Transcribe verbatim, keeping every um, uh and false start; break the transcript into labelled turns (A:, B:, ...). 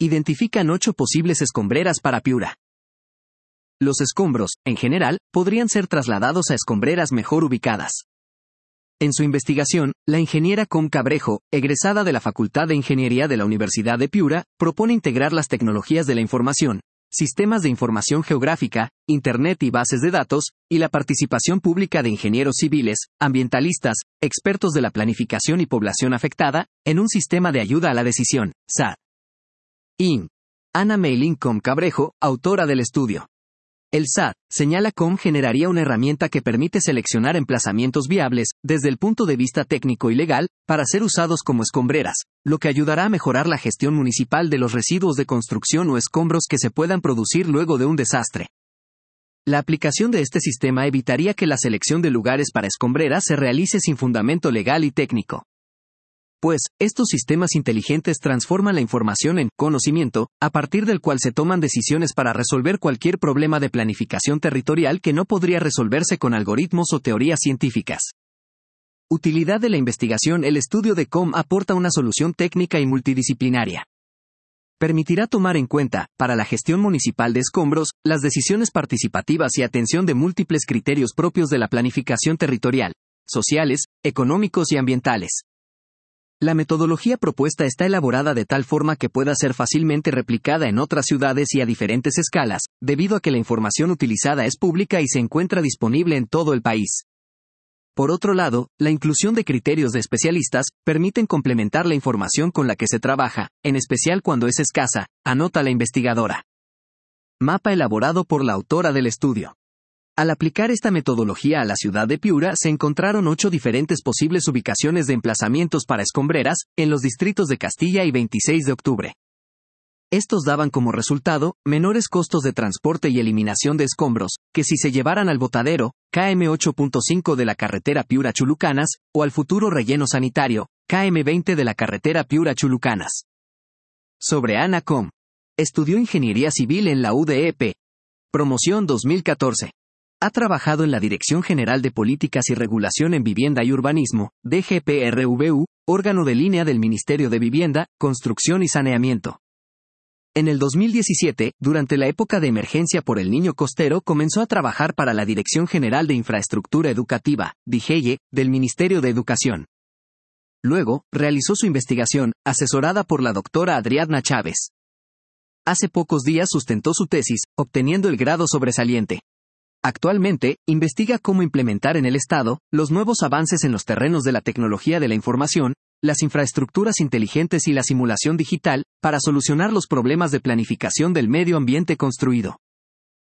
A: identifican ocho posibles escombreras para Piura. Los escombros, en general, podrían ser trasladados a escombreras mejor ubicadas. En su investigación, la ingeniera Com Cabrejo, egresada de la Facultad de Ingeniería de la Universidad de Piura, propone integrar las tecnologías de la información, sistemas de información geográfica, Internet y bases de datos, y la participación pública de ingenieros civiles, ambientalistas, expertos de la planificación y población afectada, en un sistema de ayuda a la decisión, S A D. In. Ana Meilín Com Cabrejo, autora del estudio. El S A D, señala Com generaría una herramienta que permite seleccionar emplazamientos viables, desde el punto de vista técnico y legal, para ser usados como escombreras, lo que ayudará a mejorar la gestión municipal de los residuos de construcción o escombros que se puedan producir luego de un desastre. La aplicación de este sistema evitaría que la selección de lugares para escombreras se realice sin fundamento legal y técnico. Pues, estos sistemas inteligentes transforman la información en conocimiento, a partir del cual se toman decisiones para resolver cualquier problema de planificación territorial que no podría resolverse con algoritmos o teorías científicas. Utilidad de la investigación. El estudio de Com aporta una solución técnica y multidisciplinaria. Permitirá tomar en cuenta, para la gestión municipal de escombros, las decisiones participativas y atención de múltiples criterios propios de la planificación territorial, sociales, económicos y ambientales. La metodología propuesta está elaborada de tal forma que pueda ser fácilmente replicada en otras ciudades y a diferentes escalas, debido a que la información utilizada es pública y se encuentra disponible en todo el país. Por otro lado, la inclusión de criterios de especialistas permiten complementar la información con la que se trabaja, en especial cuando es escasa, anota la investigadora. Mapa elaborado por la autora del estudio. Al aplicar esta metodología a la ciudad de Piura se encontraron ocho diferentes posibles ubicaciones de emplazamientos para escombreras, en los distritos de Castilla y veintiséis de octubre. Estos daban como resultado, menores costos de transporte y eliminación de escombros, que si se llevaran al botadero, K M ocho punto cinco de la carretera Piura-Chulucanas, o al futuro relleno sanitario, K M veinte de la carretera Piura-Chulucanas. Sobre Ana Com. Estudió Ingeniería Civil en la U D E P. Promoción dos mil catorce. Ha trabajado en la Dirección General de Políticas y Regulación en Vivienda y Urbanismo, D G P R V U, órgano de línea del Ministerio de Vivienda, Construcción y Saneamiento. En el dos mil diecisiete, durante la época de emergencia por el Niño Costero, comenzó a trabajar para la Dirección General de Infraestructura Educativa, D I G E Y E, del Ministerio de Educación. Luego, realizó su investigación, asesorada por la doctora Adriana Chávez. Hace pocos días sustentó su tesis, obteniendo el grado sobresaliente. Actualmente, investiga cómo implementar en el Estado los nuevos avances en los terrenos de la tecnología de la información, las infraestructuras inteligentes y la simulación digital, para solucionar los problemas de planificación del medio ambiente construido.